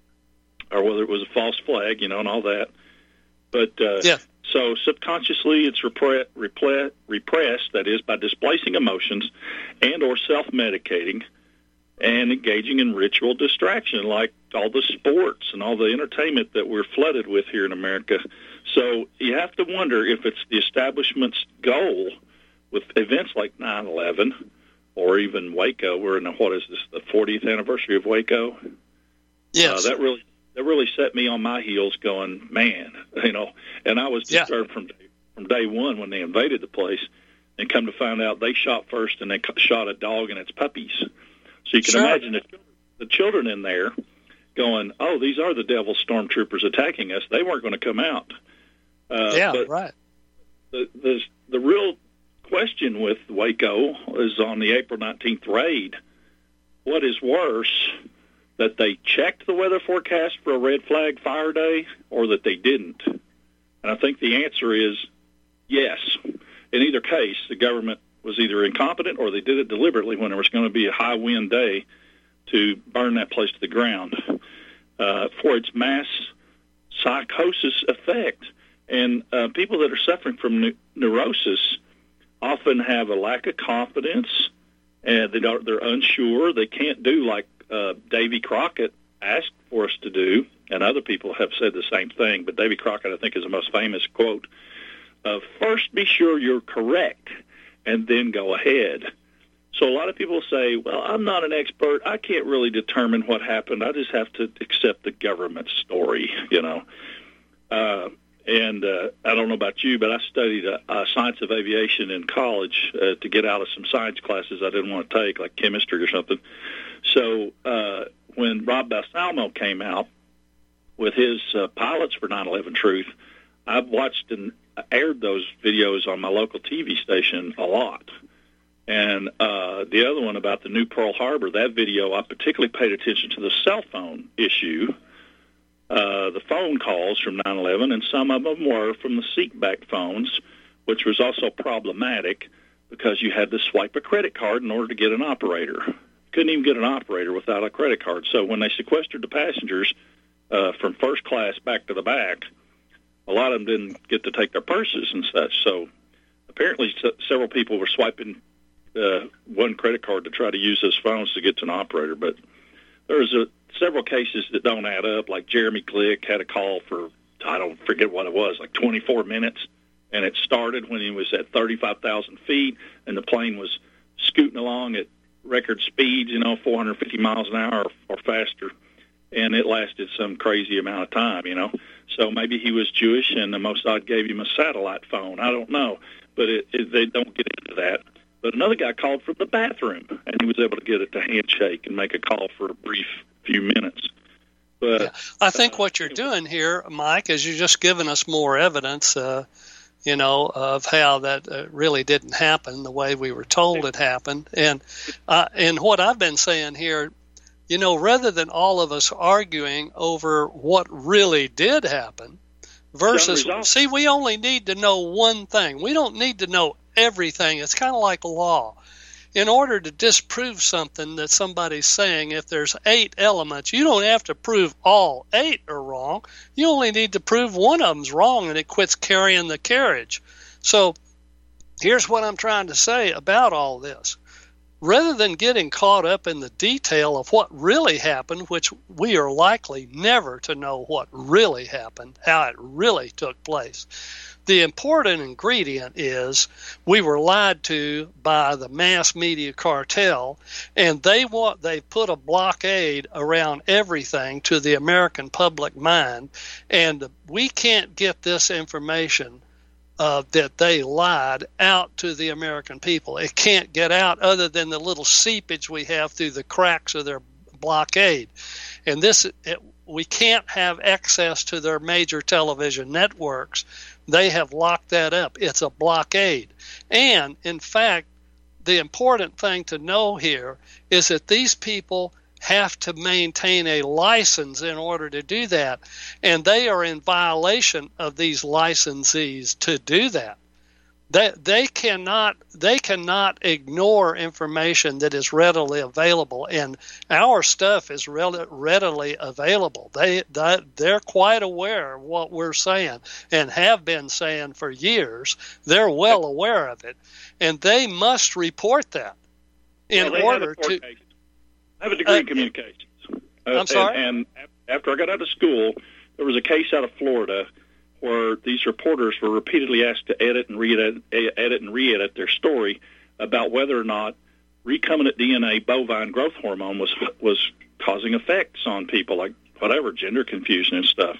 Speaker 11: or whether it was a false flag, you know, and all that. But uh,
Speaker 1: yeah.
Speaker 11: So subconsciously, it's repre- repre- repressed. That is, by displacing emotions and or self-medicating, and engaging in ritual distraction, like all the sports and all the entertainment that we're flooded with here in America. So you have to wonder if it's the establishment's goal with events like nine eleven or even Waco. We're in, a, what is this, the fortieth anniversary of Waco?
Speaker 1: Yes.
Speaker 11: Uh, that really that really set me on my heels going, man, you know, and I was disturbed yeah. from, day, from day one when they invaded the place, and come to find out they shot first and they shot a dog and its puppies. So you can sure. imagine the, the children in there going, oh, these are the devil stormtroopers attacking us. They weren't going to come out. Uh,
Speaker 1: yeah,
Speaker 11: but
Speaker 1: right.
Speaker 11: The, the, the real question with Waco is on the April nineteenth raid. What is worse, that they checked the weather forecast for a red flag fire day, or that they didn't? And I think the answer is yes. In either case, the government was either incompetent or they did it deliberately when there was going to be a high wind day to burn that place to the ground uh, for its mass psychosis effect. And uh, people that are suffering from ne- neurosis often have a lack of confidence, and they don't, they're unsure. They can't do like uh, Davy Crockett asked for us to do, and other people have said the same thing. But Davy Crockett, I think, is the most famous quote. Uh, First, be sure you're correct, and then go ahead. So a lot of people say, well, I'm not an expert. I can't really determine what happened. I just have to accept the government story, you know. Uh, and uh, I don't know about you, but I studied uh, uh, science of aviation in college uh, to get out of some science classes I didn't want to take, like chemistry or something. So uh, when Rob Balsamo came out with his uh, pilots for nine eleven Truth, I've watched and aired those videos on my local T V station a lot. And uh, the other one about the new Pearl Harbor, that video, I particularly paid attention to the cell phone issue, uh, the phone calls from nine eleven, and some of them were from the seat-back phones, which was also problematic because you had to swipe a credit card in order to get an operator. Couldn't even get an operator without a credit card. So when they sequestered the passengers uh, from first class back to the back, a lot of them didn't get to take their purses and such. So apparently s- several people were swiping uh, one credit card to try to use those phones to get to an operator. But there's a, several cases that don't add up, like Jeremy Glick had a call for, I don't forget what it was, like twenty-four minutes, and it started when he was at thirty-five thousand feet, and the plane was scooting along at record speeds, you know, four hundred fifty miles an hour or, or faster, and it lasted some crazy amount of time, you know. So maybe he was Jewish, and the Mossad gave him a satellite phone. I don't know, but it, it, they don't get into that. But another guy called from the bathroom, and he was able to get it to handshake and make a call for a brief few minutes. But
Speaker 1: yeah. I think what you're doing here, Mike, is you're just giving us more evidence, uh, you know, of how that uh, really didn't happen the way we were told it happened. And uh, and what I've been saying here, you know, rather than all of us arguing over what really did happen versus, see, we only need to know one thing. We don't need to know everything. It's kind of like law. In order to disprove something that somebody's saying, if there's eight elements, you don't have to prove all eight are wrong. You only need to prove one of them's wrong, and it quits carrying the carriage. So here's what I'm trying to say about all this. Rather than getting caught up in the detail of what really happened, which we are likely never to know what really happened, how it really took place, the important ingredient is we were lied to by the mass media cartel, and they want they put a blockade around everything to the American public mind, and we can't get this information uh, that they lied out to the American people. It can't get out other than the little seepage we have through the cracks of their blockade, and this it, we can't have access to their major television networks. They have locked that up. It's a blockade. And, in fact, the important thing to know here is that these people have to maintain a license in order to do that. And they are in violation of these licensees to do that. They, they cannot they cannot ignore information that is readily available, and our stuff is readily available. They, they they're quite aware of what we're saying and have been saying for years. They're well aware of it, and they must report that in
Speaker 11: well,
Speaker 1: order to.
Speaker 11: I have a degree uh, in communications. Uh,
Speaker 1: I'm sorry.
Speaker 11: And, and after I got out of school, there was a case out of Florida where these reporters were repeatedly asked to edit and re-edit, edit and re-edit their story about whether or not recombinant D N A bovine growth hormone was was causing effects on people, like whatever, gender confusion and stuff.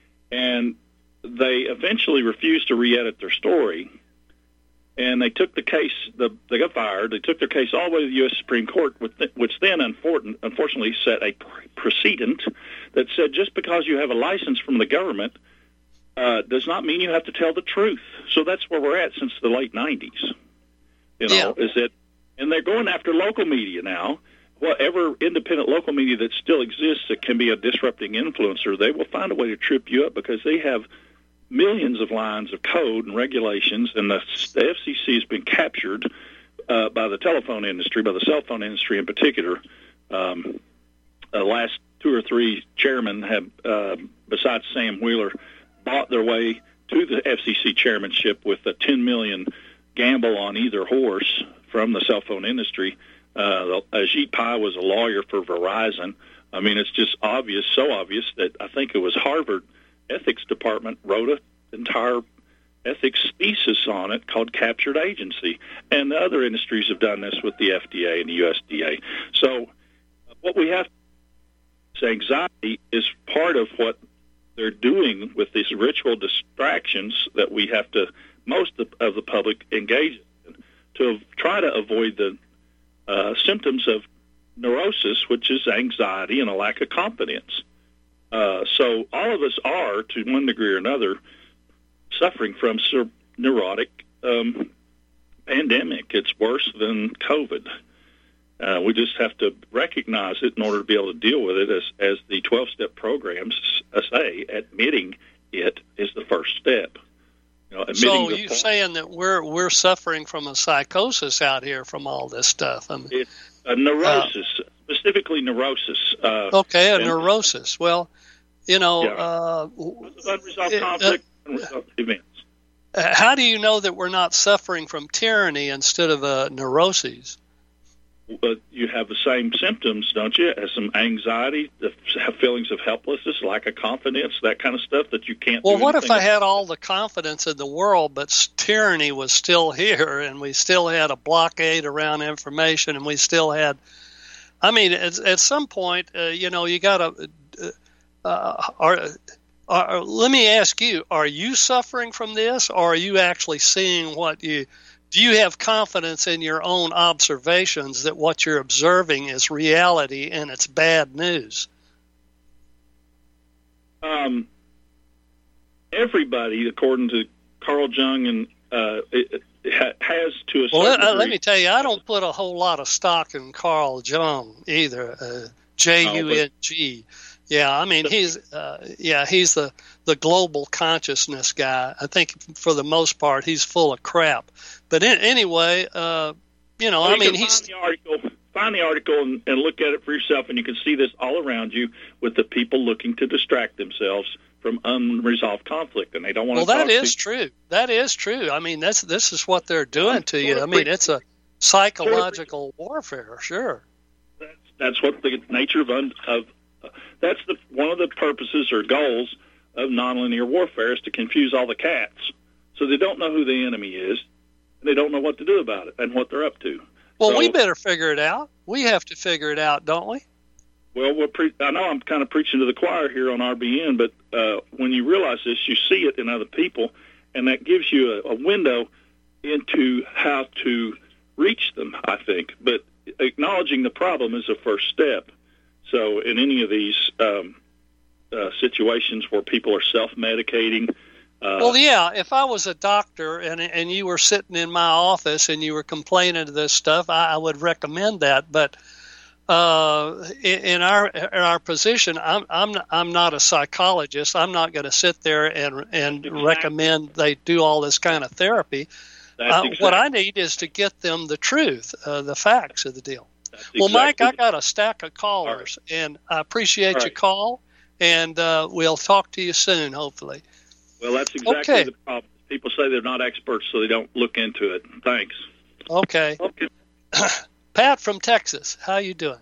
Speaker 11: And they eventually refused to re-edit their story, and they took the case, the, they got fired, they took their case all the way to the U S Supreme Court, which then unfortunately set a precedent that said just because you have a license from the government Uh, does not mean you have to tell the truth. So that's where we're at since the late nineties. You know, yeah. is that, and they're going after local media now. Whatever independent local media that still exists that can be a disrupting influencer, they will find a way to trip you up because they have millions of lines of code and regulations, and the, the F C C has been captured uh, by the telephone industry, by the cell phone industry in particular. Um, the last two or three chairmen have, uh, besides Sam Wheeler, bought their way to the F C C chairmanship with a ten million gamble on either horse from the cell phone industry. Uh, Ajit Pai was a lawyer for Verizon. I mean, it's just obvious, so obvious that I think it was Harvard ethics department wrote an entire ethics thesis on it called Captured Agency. And the other industries have done this with the F D A and the U S D A. So what we have is anxiety is part of what they're doing with these ritual distractions that we have to, most of, of the public engage in, to try to avoid the uh, symptoms of neurosis, which is anxiety and a lack of confidence. Uh, so all of us are, to one degree or another, suffering from sur- neurotic um, pandemic. It's worse than COVID. Uh, we just have to recognize it in order to be able to deal with it, as, as the twelve-step programs say. Admitting it is the first step. You know,
Speaker 1: so you're point, saying that we're we're suffering from a psychosis out here from all this stuff? I mean,
Speaker 11: it's a neurosis, uh, specifically neurosis. Uh,
Speaker 1: okay, a neurosis. Well, you know,
Speaker 11: yeah.
Speaker 1: uh,
Speaker 11: unresolved conflict, uh, unresolved events.
Speaker 1: How do you know that we're not suffering from tyranny instead of uh, neuroses?
Speaker 11: But you have the same symptoms, don't you? As some anxiety, the feelings of helplessness, lack of confidence, that kind of stuff that you can't.
Speaker 1: Well,
Speaker 11: do
Speaker 1: what if I
Speaker 11: about.
Speaker 1: had all the confidence in the world, but tyranny was still here, and we still had a blockade around information, and we still had? I mean, at, at some point, uh, you know, you got to. Uh, uh, are, are, let me ask you: are you suffering from this, or are you actually seeing what you? Do you have confidence in your own observations that what you're observing is reality and it's bad news?
Speaker 11: Um, everybody, according to Carl Jung, and uh, it, it has to a
Speaker 1: well,
Speaker 11: certain
Speaker 1: let,
Speaker 11: degree.
Speaker 1: let me tell you, I don't put a whole lot of stock in Carl Jung either. Uh, J U N G. Yeah, I mean he's uh, yeah he's the, the global consciousness guy. I think for the most part he's full of crap. But in, anyway, uh, you know,
Speaker 11: well,
Speaker 1: I
Speaker 11: you
Speaker 1: mean
Speaker 11: can
Speaker 1: he's
Speaker 11: find the article, find the article and, and look at it for yourself, and you can see this all around you with the people looking to distract themselves from unresolved conflict, and they don't want
Speaker 1: well
Speaker 11: to.
Speaker 1: Well,
Speaker 11: talk
Speaker 1: that is
Speaker 11: to
Speaker 1: true. That is true. I mean, that's this is what they're doing to you. I mean, it's a psychological warfare, sure.
Speaker 11: That's that's what the nature of un, of uh, that's the one of the purposes or goals of nonlinear warfare is to confuse all the cats, so they don't know who the enemy is, and they don't know what to do about it and what they're up to.
Speaker 1: Well,
Speaker 11: so,
Speaker 1: we better figure it out. We have to figure it out, don't we?
Speaker 11: Well, we're pre- I know I'm kind of preaching to the choir here on R B N, but uh, when you realize this, you see it in other people, and that gives you a, a window into how to reach them, I think. But acknowledging the problem is a first step. So in any of these um, uh, situations where people are self-medicating, uh,
Speaker 1: well, yeah, if I was a doctor and and you were sitting in my office and you were complaining of this stuff, I, I would recommend that. But uh, in, in our in our position, I'm I'm I'm not a psychologist. I'm not going to sit there and and
Speaker 11: exactly.
Speaker 1: recommend they do all this kind of therapy. Uh,
Speaker 11: exactly.
Speaker 1: What I need is to get them the truth, uh, the facts of the deal.
Speaker 11: That's
Speaker 1: well,
Speaker 11: exactly.
Speaker 1: Mike, I got a stack of callers, right. and I appreciate
Speaker 11: right.
Speaker 1: your call, and uh, we'll talk to you soon, hopefully.
Speaker 11: Well, that's exactly
Speaker 1: okay.
Speaker 11: the problem. People say they're not experts, so they don't look into it. Thanks.
Speaker 1: Okay.
Speaker 11: Okay.
Speaker 1: Pat from Texas, how you doing?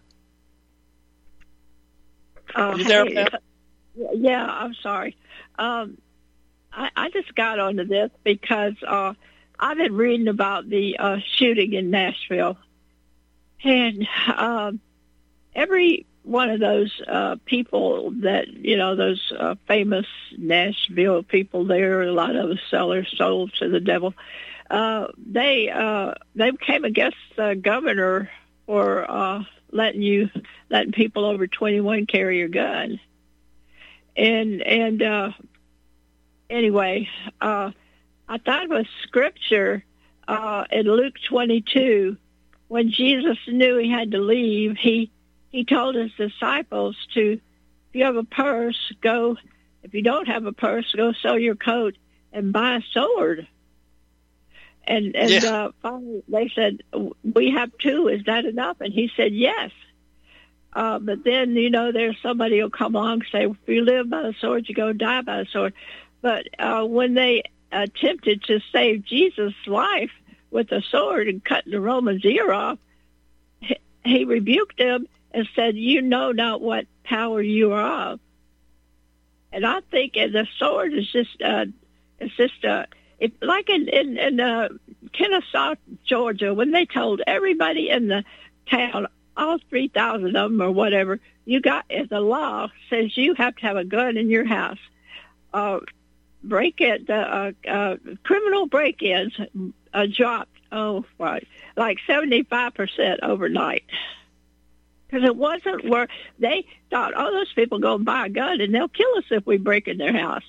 Speaker 12: Uh,
Speaker 1: you there,
Speaker 12: hey,
Speaker 1: Pat?
Speaker 12: Yeah, I'm sorry. Um, I, I just got onto this because uh, I've been reading about the uh, shooting in Nashville. And um, every one of those uh, people that, you know, those uh, famous Nashville people there, a lot of us sell their souls to the devil, uh, they uh, they came against the governor for uh, letting you letting people over twenty-one carry a gun. And and uh, anyway, uh, I thought of a scripture uh, in Luke twenty-two. When Jesus knew he had to leave, he he told his disciples to, if you have a purse, go. If you don't have a purse, go sell your coat and buy a sword. And and
Speaker 1: yeah.
Speaker 12: uh, finally they said, we have two. Is that enough? And he said, yes. Uh, but then, you know, there's somebody will come along and say, if you live by the sword, you go die by the sword. But uh, when they attempted to save Jesus' life with a sword and cutting the Roman's ear off, he, he rebuked them and said, "You know not what power you are of." And I think uh, the sword is just, uh, it's just, uh, it, like in, in, in uh, Kennesaw, Georgia, when they told everybody in the town, all three thousand of them or whatever, you got, the law says you have to have a gun in your house. Uh, break it, the uh, uh, criminal break-ins uh, dropped, oh, what, like seventy-five percent overnight. Because it wasn't where they thought, oh, those people go and buy a gun and they'll kill us if we break in their house.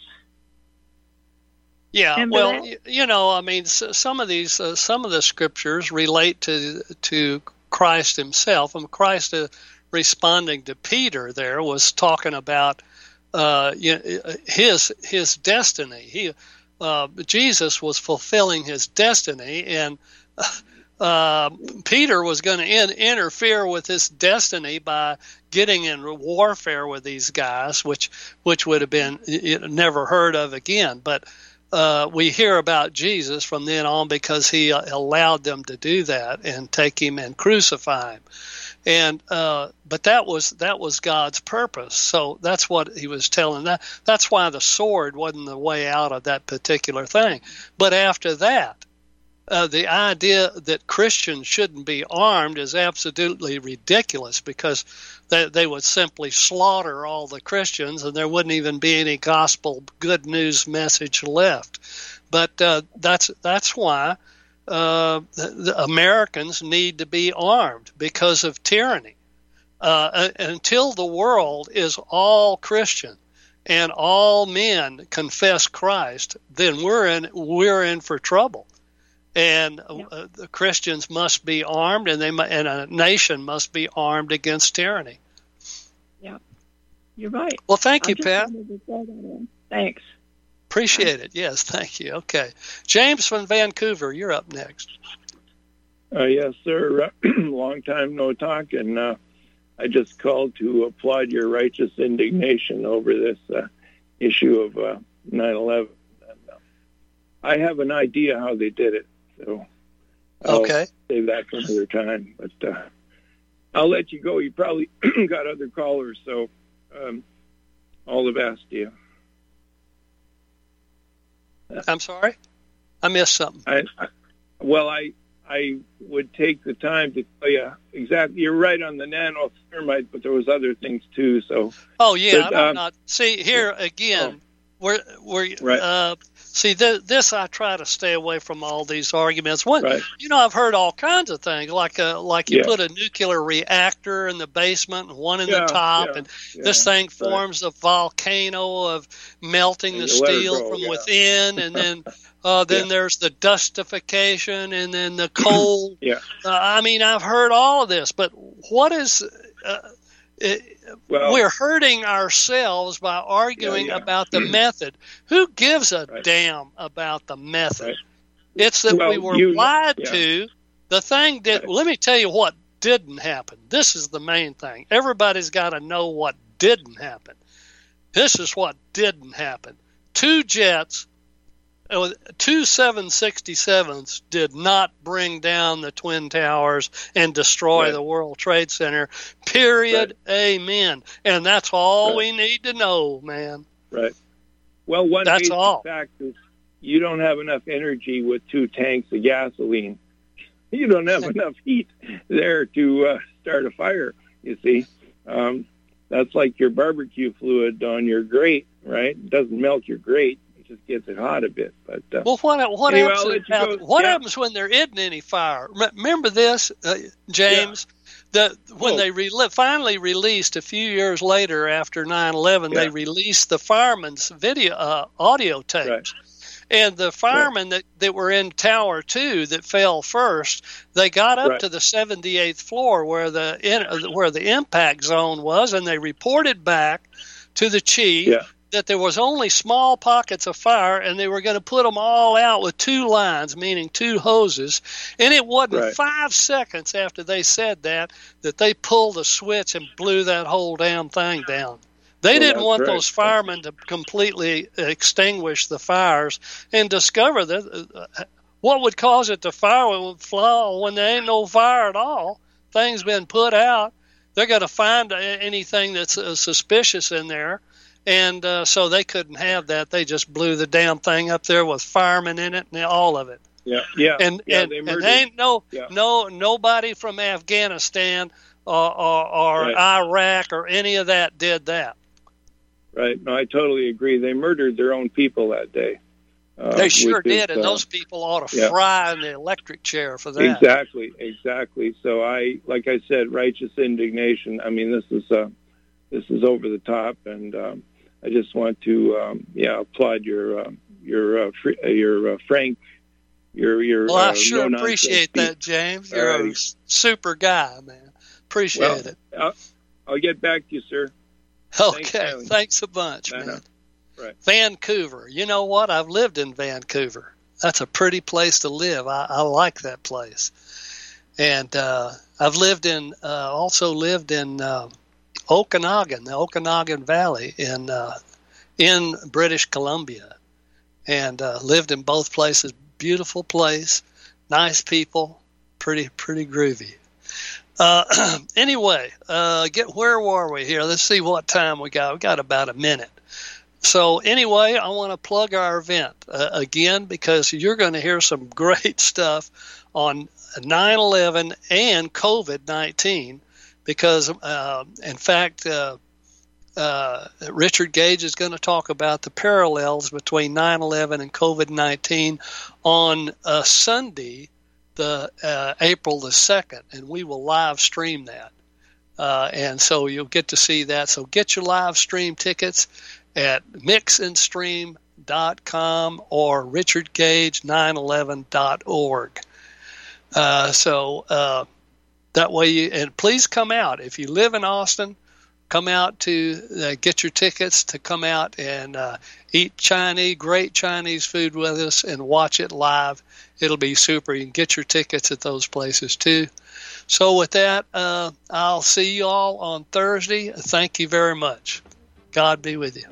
Speaker 1: Yeah,
Speaker 12: Remember
Speaker 1: well,
Speaker 12: that?
Speaker 1: you know, I mean, some of these, uh, some of the scriptures relate to to Christ himself. And Christ, uh, responding to Peter, there was talking about uh, his his destiny. He uh, Jesus was fulfilling his destiny, and uh, Peter was going to in, interfere with his destiny by getting in warfare with these guys, which which would have been never heard of again. But Uh, we hear about Jesus from then on because he uh, allowed them to do that and take him and crucify him. And uh, but that was that was God's purpose. So that's what he was telling. That that's why the sword wasn't the way out of that particular thing. But after that, uh, the idea that Christians shouldn't be armed is absolutely ridiculous, because they, they would simply slaughter all the Christians and there wouldn't even be any gospel good news message left. But uh, that's that's why uh, the, the Americans need to be armed, because of tyranny. Uh, until the world is all Christian and all men confess Christ, then we're in we're in for trouble. And
Speaker 12: yeah.
Speaker 1: uh, the Christians must be armed, and they and a nation must be armed against tyranny.
Speaker 12: Yeah, you're right.
Speaker 1: Well, thank you,
Speaker 12: I just
Speaker 1: Pat.
Speaker 12: wanted to say that in. Thanks.
Speaker 1: Appreciate it. Yes, thank you. Okay, James from Vancouver, you're up next.
Speaker 13: Uh, yes, sir. Long time no talk, and uh, I just called to applaud your righteous indignation over this uh, issue of uh, nine eleven. I have an idea how they did it, so I'll
Speaker 1: okay.
Speaker 13: save that for another time. But uh, I'll let you go. You probably got other callers, so um, all the best to you.
Speaker 1: I'm sorry? I missed something.
Speaker 13: I, I, well, I I would take the time to tell you exactly. You're right on the nanothermite, but there was other things too. So.
Speaker 1: Oh yeah,
Speaker 13: but,
Speaker 1: I'm
Speaker 13: um,
Speaker 1: not. See here again.
Speaker 13: Oh.
Speaker 1: We're we're
Speaker 13: Right.
Speaker 1: uh, see th- this. I try to stay away from all these arguments. One,
Speaker 13: Right.
Speaker 1: you know, I've heard all kinds of things, like a, like you
Speaker 13: Yeah.
Speaker 1: put a nuclear reactor in the basement and one in
Speaker 13: Yeah,
Speaker 1: the top,
Speaker 13: yeah,
Speaker 1: and
Speaker 13: yeah,
Speaker 1: this thing
Speaker 13: right.
Speaker 1: forms a volcano of melting the
Speaker 13: And you let her
Speaker 1: steel
Speaker 13: go,
Speaker 1: from
Speaker 13: yeah.
Speaker 1: within, and then uh, then
Speaker 13: Yeah.
Speaker 1: there's the dustification, and then the coal.
Speaker 13: Yeah.
Speaker 1: Uh, I mean, I've heard all of this, but what is? Uh, it,
Speaker 13: Well,
Speaker 1: we're hurting ourselves by arguing
Speaker 13: Yeah, yeah.
Speaker 1: about the method. Who gives a
Speaker 13: Right.
Speaker 1: damn about the method?
Speaker 13: Right.
Speaker 1: It's that
Speaker 13: Well,
Speaker 1: we were
Speaker 13: you-
Speaker 1: lied
Speaker 13: yeah.
Speaker 1: to. The thing that,
Speaker 13: Right.
Speaker 1: let me tell you what didn't happen. This is the main thing. Everybody's got to know what didn't happen. This is what didn't happen. Two jets, uh, two seven sixty-sevens did not bring down the Twin Towers and destroy
Speaker 13: Right.
Speaker 1: the World Trade Center. Period. Amen. And that's all
Speaker 13: Right.
Speaker 1: we need to know, man.
Speaker 13: Right. Well, one
Speaker 1: That's
Speaker 13: basic
Speaker 1: all.
Speaker 13: fact is you don't have enough energy with two tanks of gasoline. You don't have enough heat there to uh, start a fire, you see. Um, that's like your barbecue fluid on your grate, right? It doesn't melt your grate. It just gets it hot a bit. But uh,
Speaker 1: Well, what what
Speaker 13: Anyway,
Speaker 1: happens?
Speaker 13: I'll let you
Speaker 1: About,
Speaker 13: go.
Speaker 1: what
Speaker 13: Yeah.
Speaker 1: happens when there isn't any fire? Re- Remember this, uh, James? The when
Speaker 13: Oh.
Speaker 1: they re- finally released a few years later after nine eleven,
Speaker 13: Yeah.
Speaker 1: they released the firemen's video uh, audio tapes. And the firemen that, that were in Tower Two that fell first, they got up
Speaker 13: Right.
Speaker 1: to the seventy-eighth floor where the in, where the impact zone was, and they reported back to the chief
Speaker 13: Yeah.
Speaker 1: that there was only small pockets of fire, and they were going to put them all out with two lines, meaning two hoses. And it wasn't
Speaker 13: Right.
Speaker 1: five seconds after they said that that they pulled the switch and blew that whole damn thing down. They
Speaker 13: Well,
Speaker 1: didn't
Speaker 13: that's
Speaker 1: want
Speaker 13: correct.
Speaker 1: those firemen to completely extinguish the fires and discover that uh, what would cause it to fire would fly when there ain't no fire at all. Things been put out. They're going to find anything that's uh, suspicious in there. And uh, so they couldn't have that. They just blew the damn thing up there with firemen in it and all of it.
Speaker 13: Yeah, yeah.
Speaker 1: And
Speaker 13: yeah,
Speaker 1: and,
Speaker 13: they
Speaker 1: and
Speaker 13: murdered.
Speaker 1: ain't no
Speaker 13: Yeah.
Speaker 1: no nobody from Afghanistan or or, or
Speaker 13: Right.
Speaker 1: Iraq or any of that did that.
Speaker 13: Right. No, I totally agree. They murdered their own people that day. Uh,
Speaker 1: They sure
Speaker 13: which is,
Speaker 1: did, and
Speaker 13: uh,
Speaker 1: those people ought to
Speaker 13: yeah.
Speaker 1: fry in the electric chair for that.
Speaker 13: Exactly, exactly. So I, like I said, righteous indignation. I mean, this is uh, this is over the top, and um, I just want to, um, yeah, applaud your uh, your uh, fr- uh, your uh, frank, your your.
Speaker 1: Well, I
Speaker 13: uh,
Speaker 1: sure
Speaker 13: no-nonsense
Speaker 1: appreciate
Speaker 13: speech.
Speaker 1: that, James. You're a
Speaker 13: Alrighty.
Speaker 1: s- super guy, man. Appreciate
Speaker 13: Well,
Speaker 1: it.
Speaker 13: I'll, I'll get back to you, sir.
Speaker 1: Okay,
Speaker 13: Thanks,
Speaker 1: thanks a bunch,
Speaker 13: I
Speaker 1: man.
Speaker 13: know. Right.
Speaker 1: Vancouver. You know what? I've lived in Vancouver. That's a pretty place to live. I, I like that place. And uh, I've lived in, uh, also lived in uh, Okanagan, the Okanagan Valley in uh, in British Columbia, and uh, lived in both places. Beautiful place, nice people, pretty pretty groovy. Uh, anyway, uh, get where were we here? Let's see what time we got. We got about a minute. So anyway, I want to plug our event uh, again, because you're going to hear some great stuff on nine eleven and COVID nineteen, because uh, in fact, uh, uh, Richard Gage is going to talk about the parallels between nine eleven and COVID nineteen on uh, Sunday, the uh, April the second, and we will live stream that. Uh, and so you'll get to see that. So get your live stream tickets at mix and stream dot com or richard gage nine eleven dot org. Uh, so uh, that way, you, and please come out. If you live in Austin, come out to uh, get your tickets to come out and uh, eat Chinese, great Chinese food with us and watch it live. It'll be super. You can get your tickets at those places too. So with that, uh, I'll see you all on Thursday. Thank you very much. God be with you.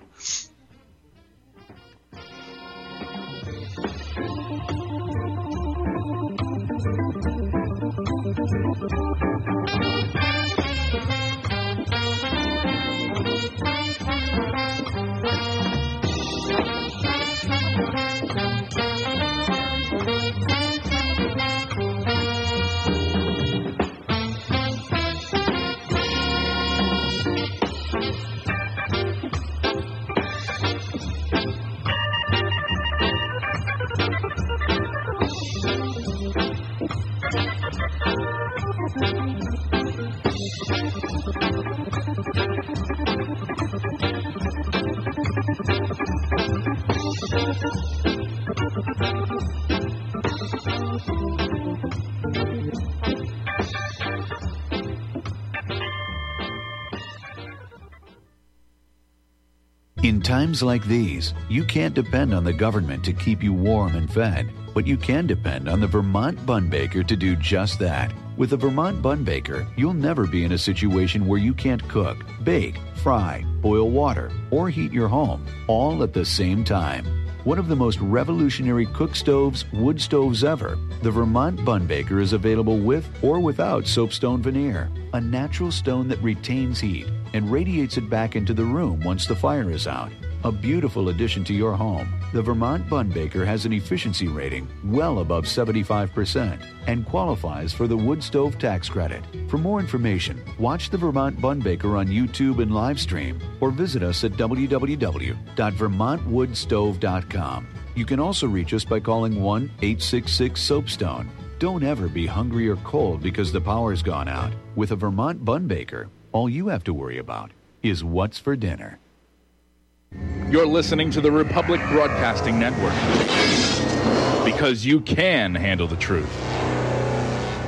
Speaker 3: In times like these, you can't depend on the government to keep you warm and fed, but you can depend on the Vermont Bun Baker to do just that. With the Vermont Bun Baker, you'll never be in a situation where you can't cook, bake, fry, boil water, or heat your home, all at the same time. One of the most revolutionary cook stoves, wood stoves ever, the Vermont Bun Baker is available with or without soapstone veneer, a natural stone that retains heat and radiates it back into the room once the fire is out. A beautiful addition to your home, the Vermont Bun Baker has an efficiency rating well above seventy-five percent and qualifies for the wood stove tax credit. For more information, watch the Vermont Bun Baker on YouTube and live stream, or visit us at w w w dot vermont wood stove dot com. You can also reach us by calling one eight six six soapstone. Don't ever be hungry or cold because the power's gone out. With a Vermont Bun Baker, all you have to worry about is what's for dinner.
Speaker 14: You're listening to the Republic Broadcasting Network, because you can handle the truth.